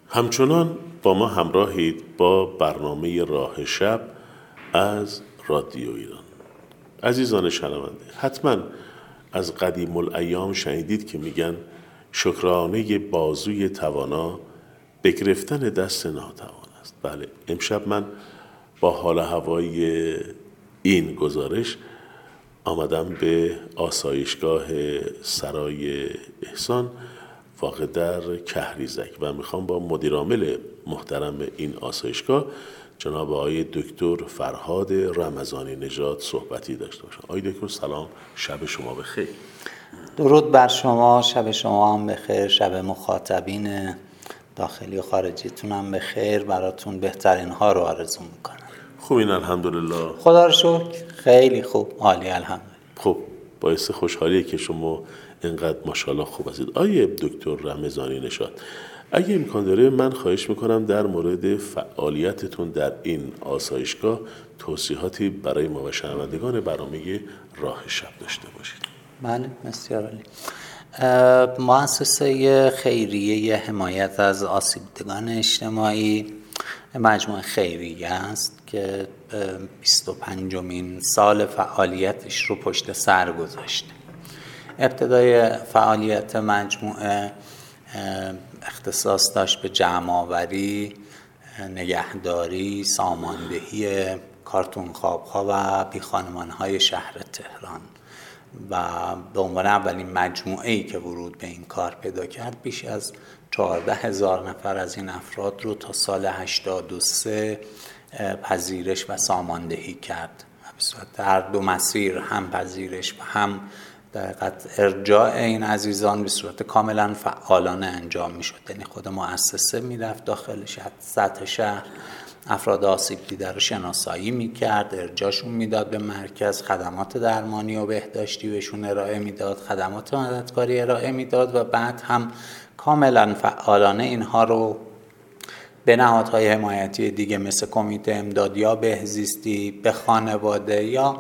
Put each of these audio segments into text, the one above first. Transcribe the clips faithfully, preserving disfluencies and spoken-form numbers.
همچنان با ما همراهید با برنامه راه شب از رادیو ایران. عزیزان شنونده، حتما از قدیم الایام شنیدید که میگن شکرانه بازوی توانا به گرفتن دست ناتوان است. بله، امشب من با حال هوای این گزارش آمدم به آسایشگاه سرای احسان واقع در کهریزک و میخوام با مدیرعامل محترم این آسایشگاه جناب آقای دکتر فرهاد رمضانی نژاد صحبتی داشته باشم. آقای دکتر سلام، شب شما بخیر. درود بر شما، شب شما هم بخیر، شب مخاطبین داخلی و خارجیتون هم بخیر. براتون بهترین ها رو آرزو میکنم. خوبین؟ الحمدلله. خدا رو شکر خیلی خوب، عالی، الحمدلله. خب باعث خوشحالیه که شما اینقدر ماشاءالله خوب هستید. آیه دکتر رمضانی نژاد، اگه امکان داره من خواهش میکنم در مورد فعالیتتون در این آسایشگاه توضیحاتی برای ما و شنوندگان برنامه راه شب داشته باشید. بله، بسیار عالی. مؤسسه خیریه حمایت از آسیب دیدگان اجتماعی مجموعه خیریه است که بیست و پنجمین سال فعالیتش رو پشت سر گذاشته. ابتدای فعالیت مجموعه اختصاص داشت به جمع‌آوری، نگهداری، ساماندهی کارتون خواب‌ها و بیخانمان‌های شهر تهران و به عنوان اولین مجموعه‌ای که ورود به این کار پیدا کرد بیش از چهارده هزار نفر از این افراد رو تا سال هشتاد و سه پذیرش و ساماندهی کرد. به صورت هر دو مسیر، هم پذیرش و هم در حقیقت ارجاع این عزیزان به صورت کاملا فعالانه انجام می شد. یعنی خود مؤسسه می رفت داخل شهر، سطح شهر، افراد آسیب دیده رو شناسایی می کرد، ارجاعشون می داد به مرکز، خدمات درمانی و بهداشتی بهشون ارائه می داد، خدمات مددکاری ارائه می داد و بعد هم کاملا فعالانه اینها رو به نهادهای حمایتی دیگه مثل کمیته امداد یا بهزیستی، به خانواده یا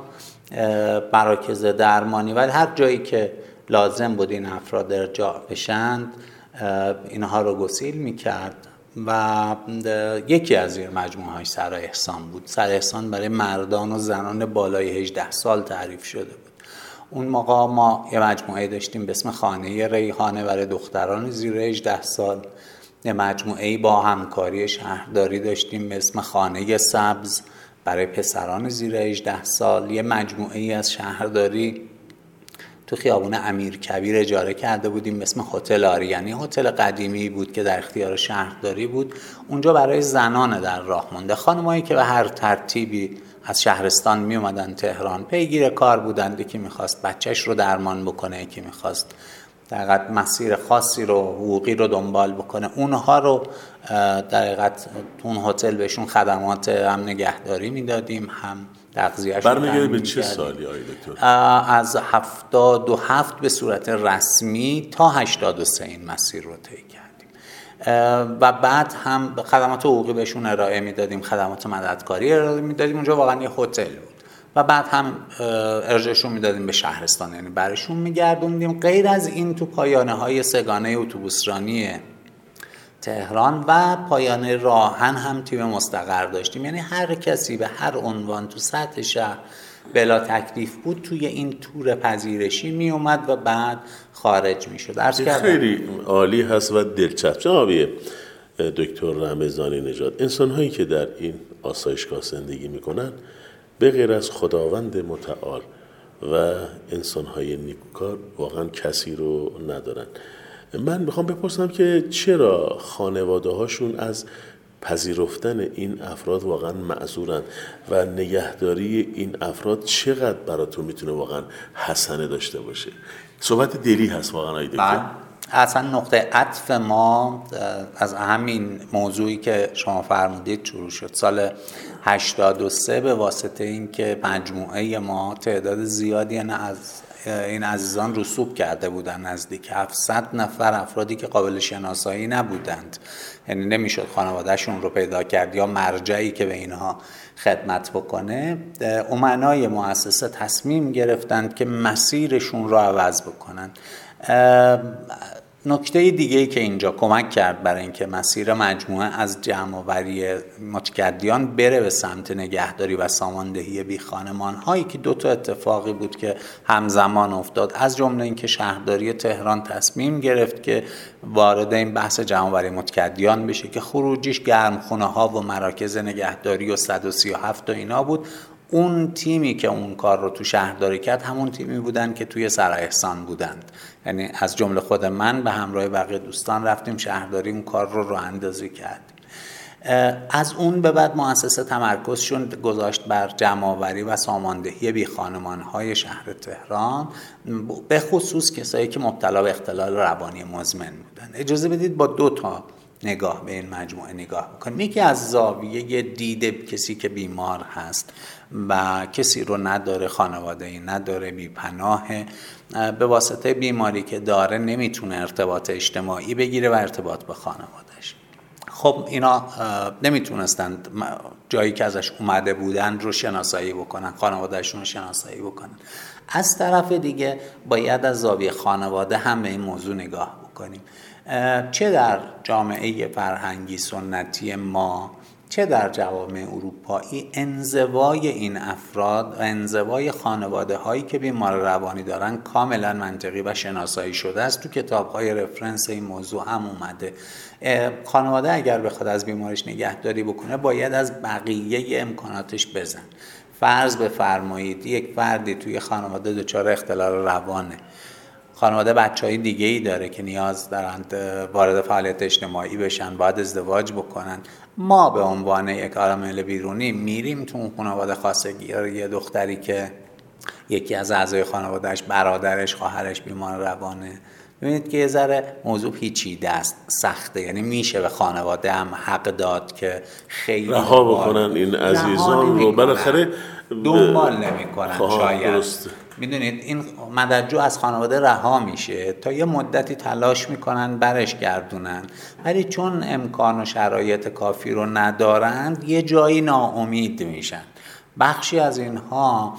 مراکز درمانی و هر جایی که لازم بود این افراد ارجاع بشند اینها رو گسیل می‌کرد. و یکی از این مجموعه‌های سرای احسان بود. سرای احسان برای مردان و زنان بالای هجده سال تعریف شده بود. اون موقع ما یه مجموعه داشتیم به اسم خانه ریحانه برای دختران زیر هجده سال، یه مجموعه با همکاری شهرداری داشتیم به اسم خانه سبز برای پسران زیر هجده سال، یه مجموعه از شهرداری تو خیابون امیرکبیر اجاره کرده بودیم به اسم هتل آریانی. هتل قدیمی بود که در اختیار شهرداری بود. اونجا برای زنان در راه مونده، خانمایی که به هر ترتیبی از شهرستان می اومدن تهران، پیگیر کار بودند، که میخواست بچهش رو درمان بکنه، که میخواست در حقیقت مسیر خاصی رو حقوقی رو دنبال بکنه، اونها رو در حقیقت اون هتل بهشون خدمات هم نگهداری میدادیم، هم تغذیه‌شون. برمیگرده به چه سالی آقای دکتر؟ از هفتاد و هفت به صورت رسمی تا هشتاد و سه این مسیر رو طی کردیم و بعد هم خدمات حقوقی بهشون ارائه میدادیم، خدمات مددکاری ارائه میدادیم. اونجا واقعا یه هتل بود و بعد هم ارجاعشون میدادیم به شهرستان، یعنی برشون میگردوندیم. غیر از این تو پایانه های سگانه اتوبوسرانی تهران و پایانه راهن هم تیم مستقر داشتیم. یعنی هر کسی به هر عنوان تو سطح شهر بلا تکلیف بود توی این تور پذیرشی می اومد و بعد خارج می شد. خیلی عالی هست و دلچسب. جناب دکتر رمضانی نژاد، انسان هایی که در این آسایشگاه زندگی می کنن به غیر از خداوند متعال و انسان های نیکوکار واقعا کسی رو ندارن. من میخوام بپرسم که چرا خانواده هاشون از پذیرفتن این افراد واقعا معذورن و نگهداری این افراد چقدر براتون میتونه واقعا حسنه داشته باشه؟ صحبت دلی هست واقعا آقای دکتر. اصلا نقطه عطف ما از همین موضوعی که شما فرمودید شروع شد. سال هشتاد و سه به واسطه این که مجموعه ما تعداد زیادی نه از این عزیزان رسوب کرده بودن، نزدیک هفتصد نفر افرادی که قابل شناسایی نبودند، یعنی نمیشد خانوادهشون رو پیدا کرد یا مرجعی که به اینها خدمت بکنه. امنای مؤسسه تصمیم گرفتند که مسیرشون رو عوض بکنن. نکته دیگه‌ای که اینجا کمک کرد برای اینکه مسیر مجموعه از جمع‌آوری متکدیان بره به سمت نگهداری و ساماندهی بی خانمان‌هایی که دو تا اتفاقی بود که همزمان افتاد، از جمله اینکه شهرداری تهران تصمیم گرفت که وارد این بحث جمع‌آوری متکدیان بشه که خروجیش گرمخونه‌ها و مراکز نگهداری و صد و سی و هفت و اینا بود. اون تیمی که اون کار رو تو شهرداری کرد همون تیمی بودن که توی سرای احسان بودند، یعنی از جمله خود من به همراه بقیه دوستان رفتیم شهرداری اون کار رو راه اندازی کردیم. از اون به بعد مؤسسه تمرکزشون گذاشت بر جمع‌آوری و ساماندهی بی خانمان‌های شهر تهران، به خصوص کسایی که مبتلا به اختلال روانی مزمن بودن. اجازه بدید با دو تا نگاه به این مجموعه نگاه بکنیم. یکی از زاویه دید کسی که بیمار هست و کسی رو نداره، خانواده‌ای نداره، بی‌پناهه، به واسطه بیماری که داره نمیتونه ارتباط اجتماعی بگیره و ارتباط به خانوادهش. خب اینا نمیتونستند جایی که ازش اومده بودن رو شناسایی بکنن، خانوادهشون رو شناسایی بکنن. از طرف دیگه باید از زاویه خانواده هم به این موضوع نگاه بکنیم. چه در جامعه فرهنگی سنتی ما، چه در جوامع اروپایی، انزوای این افراد و انزوای خانواده هایی که بیمار روانی دارن کاملا منطقی و شناسایی شده است. تو کتاب های رفرنس این موضوع هم اومده. خانواده اگر بخواد از بیمارش نگهداری بکنه باید از بقیه امکاناتش بزن. فرض بفرمایید یک فردی توی خانواده دچار اختلال روانه، خانواده بچهای دیگه ای داره که نیاز دارند وارد فعالیت اجتماعی بشن، باید ازدواج بکنن. ما به عنوان یک عامل بیرونی میریم تو اون خانواده خواستگار یه دختری که یکی از اعضای خانوادهش، برادرش، خواهرش بیمار روانه. ببینید که یه ذره موضوع پیچیده است، سخته، یعنی میشه به خانواده هم حق داد که خیلی رها بکنن این عزیزان رو، بالاخره دنبال نمیکنن. شاید درسته. میدونید این مددجو از خانواده رها میشه، تا یه مدتی تلاش میکنن برش گردونن، ولی چون امکان و شرایط کافی رو ندارند یه جایی ناامید میشن. بخشی از اینها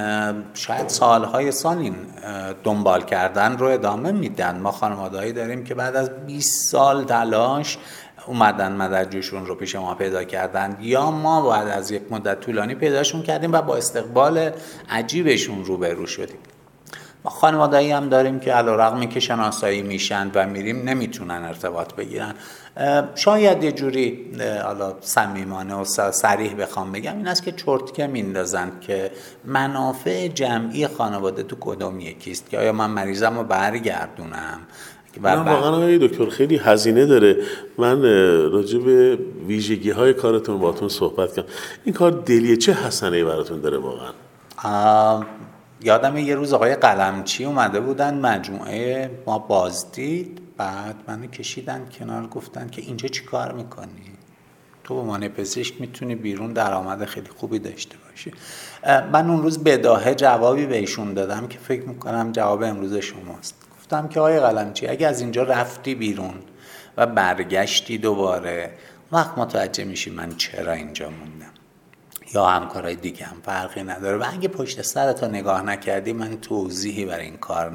شاید سالهای سال این دنبال کردن رو ادامه میدن. ما خانواده‌ای داریم که بعد از بیست سال تلاش اومدن مددجوشون رو پیش ما پیدا کردن، یا ما بعد از یک مدت طولانی پیداشون کردیم و با استقبال عجیبشون روبرو شدیم. ما خانواده‌ای هم داریم که علیرغم که شناسایی میشن و میریم نمیتونن ارتباط بگیرن. شاید یه جوری حالا صمیمانه و صریح بخوام بگم این است که چرتکه میندازن که منافع جمعی خانواده تو کدوم یکیست، که آیا من مریضم رو برگردونم. من واقعا آقای دکتر خیلی هزینه داره. من راجع به ویژگی های کارتون باهاتون صحبت کردم. این کار دلیه چه حسنه‌ای براتون داره واقعا؟ یادم یه روز آقای قلمچی اومده بودن مجموعه ما بازدید، بعد منو کشیدن کنار، گفتن که اینجا چی کار میکنی؟ تو به عنوان پزشک میتونی بیرون درآمد خیلی خوبی داشته باشی. من اون روز بداهه جوابی بهشون دادم که فکر میکنم جواب امروز شماست. گفتم که آقای قلمچی اگه از اینجا رفتی بیرون و برگشتی دوباره، وقت متوجه میشی من چرا اینجا موندم، یا همکارای دیگه هم فرقی نداره، و اگه پشت سرت نگاه نکردی من توضیحی برای این کار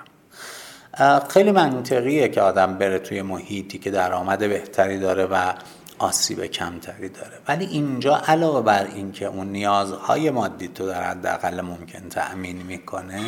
ندارم. خیلی منطقیه که آدم بره توی محیطی که درآمد بهتری داره و آسیب کمتری داره، ولی اینجا علاوه بر این که اون نیازهای مادی تو در حداقل ممکن تأمین میکنه،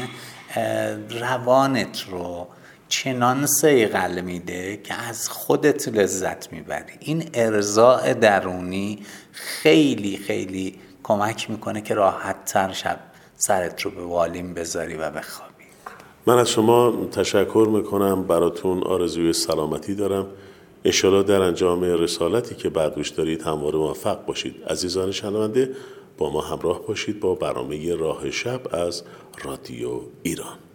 روانت رو چنان صیقل میده که از خودت لذت میبری. این ارضاء درونی خیلی خیلی کمک میکنه که راحت تر شب سرت رو به والین بذاری و بخوابی. من از شما تشکر میکنم، براتون آرزوی سلامتی دارم. انشالله در انجام رسالتی که بر دوش دارید همواره موفق باشید. عزیزان شنونده، با ما همراه باشید با برنامه راه شب از رادیو ایران.